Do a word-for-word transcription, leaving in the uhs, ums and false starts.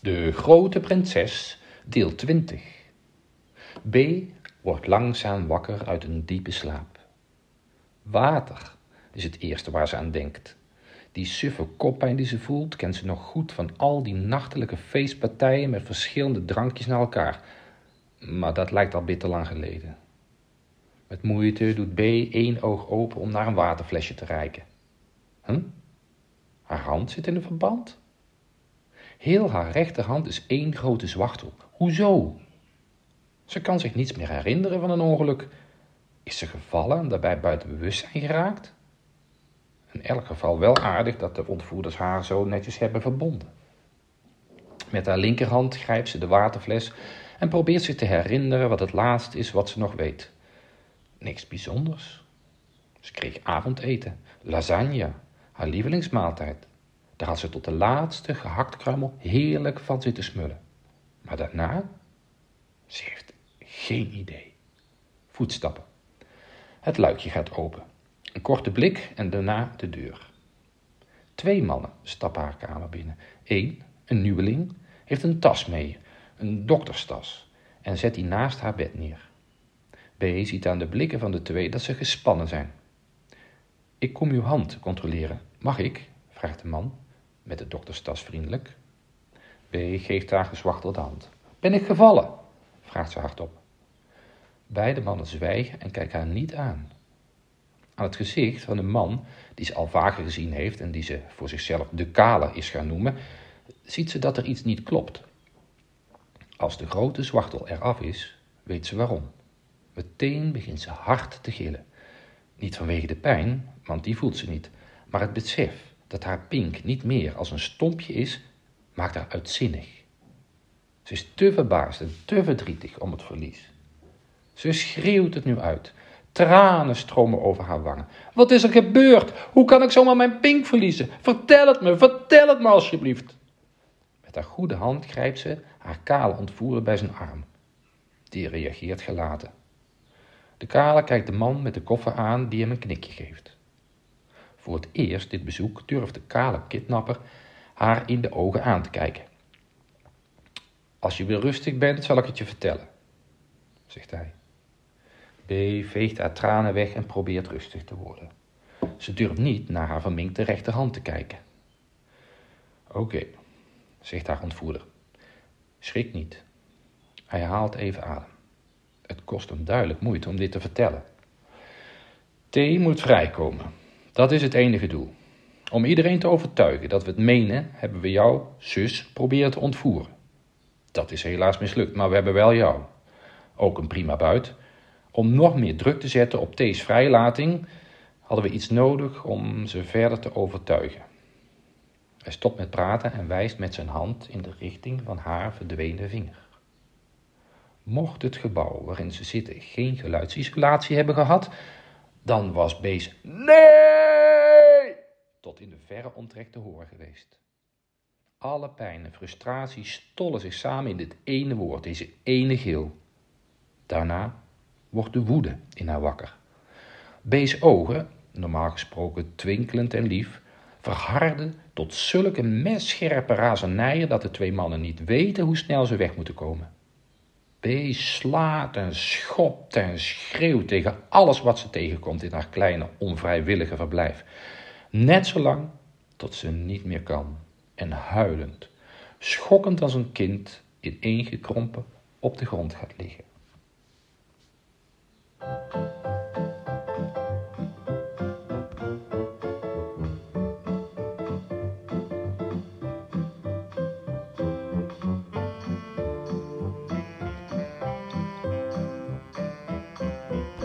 De grote prinses, deel twintig. B wordt langzaam wakker uit een diepe slaap. Water is het eerste waar ze aan denkt. Die suffe koppijn die ze voelt, kent ze nog goed van al die nachtelijke feestpartijen met verschillende drankjes naar elkaar. Maar dat lijkt al bitter lang geleden. Met moeite doet B één oog open om naar een waterflesje te reiken. Hm? Haar hand zit in een verband? Heel haar rechterhand is één grote zwachtel. Hoezo? Ze kan zich niets meer herinneren van een ongeluk. Is ze gevallen en daarbij buiten bewustzijn geraakt? In elk geval wel aardig dat de ontvoerders haar zo netjes hebben verbonden. Met haar linkerhand grijpt ze de waterfles en probeert zich te herinneren wat het laatste is wat ze nog weet. Niks bijzonders. Ze kreeg avondeten, lasagne, haar lievelingsmaaltijd. Daar had ze tot de laatste gehakt kruimel heerlijk van zitten smullen. Maar daarna? Ze heeft geen idee. Voetstappen. Het luikje gaat open. Een korte blik en daarna de deur. Twee mannen stappen haar kamer binnen. Eén, een nieuweling, heeft een tas mee, een dokterstas, en zet die naast haar bed neer. B ziet aan de blikken van de twee dat ze gespannen zijn. Ik kom uw hand controleren. Mag ik? Vraagt de man, met de dokterstas vriendelijk. B geeft haar gezwachtelde hand. Ben ik gevallen? Vraagt ze hardop. Beide mannen zwijgen en kijken haar niet aan. Aan het gezicht van de man, die ze al vaker gezien heeft en die ze voor zichzelf de kale is gaan noemen, ziet ze dat er iets niet klopt. Als de grote zwachtel eraf is, weet ze waarom. Meteen begint ze hard te gillen. Niet vanwege de pijn, want die voelt ze niet, maar het besef dat haar pink niet meer als een stompje is, maakt haar uitzinnig. Ze is te verbaasd en te verdrietig om het verlies. Ze schreeuwt het nu uit. Tranen stromen over haar wangen. Wat is er gebeurd? Hoe kan ik zomaar mijn pink verliezen? Vertel het me, vertel het me alsjeblieft. Met haar goede hand grijpt ze haar kale ontvoerder bij zijn arm. Die reageert gelaten. De kale kijkt de man met de koffer aan die hem een knikje geeft. Voor het eerst dit bezoek durft de kale kidnapper haar in de ogen aan te kijken. Als je weer rustig bent, zal ik het je vertellen, zegt hij. B veegt haar tranen weg en probeert rustig te worden. Ze durft niet naar haar verminkte rechterhand te kijken. Oké, okay, zegt haar ontvoerder. Schrik niet. Hij haalt even adem. Het kost hem duidelijk moeite om dit te vertellen. T moet vrijkomen. Dat is het enige doel. Om iedereen te overtuigen dat we het menen, hebben we jou, zus, proberen te ontvoeren. Dat is helaas mislukt, maar we hebben wel jou. Ook een prima buit. Om nog meer druk te zetten op T's vrijlating, hadden we iets nodig om ze verder te overtuigen. Hij stopt met praten en wijst met zijn hand in de richting van haar verdwenen vinger. Mocht het gebouw waarin ze zitten geen geluidsisolatie hebben gehad, dan was B's nee tot in de verre omtrek te horen geweest. Alle pijn en frustratie stollen zich samen in dit ene woord, deze ene gil. Daarna wordt de woede in haar wakker. B's ogen, normaal gesproken twinkelend en lief, verharden tot zulke messcherpe razernijen dat de twee mannen niet weten hoe snel ze weg moeten komen. B slaat en schopt en schreeuwt tegen alles wat ze tegenkomt in haar kleine onvrijwillige verblijf. Net zolang tot ze niet meer kan en huilend, schokkend als een kind, ineengekrompen op de grond gaat liggen.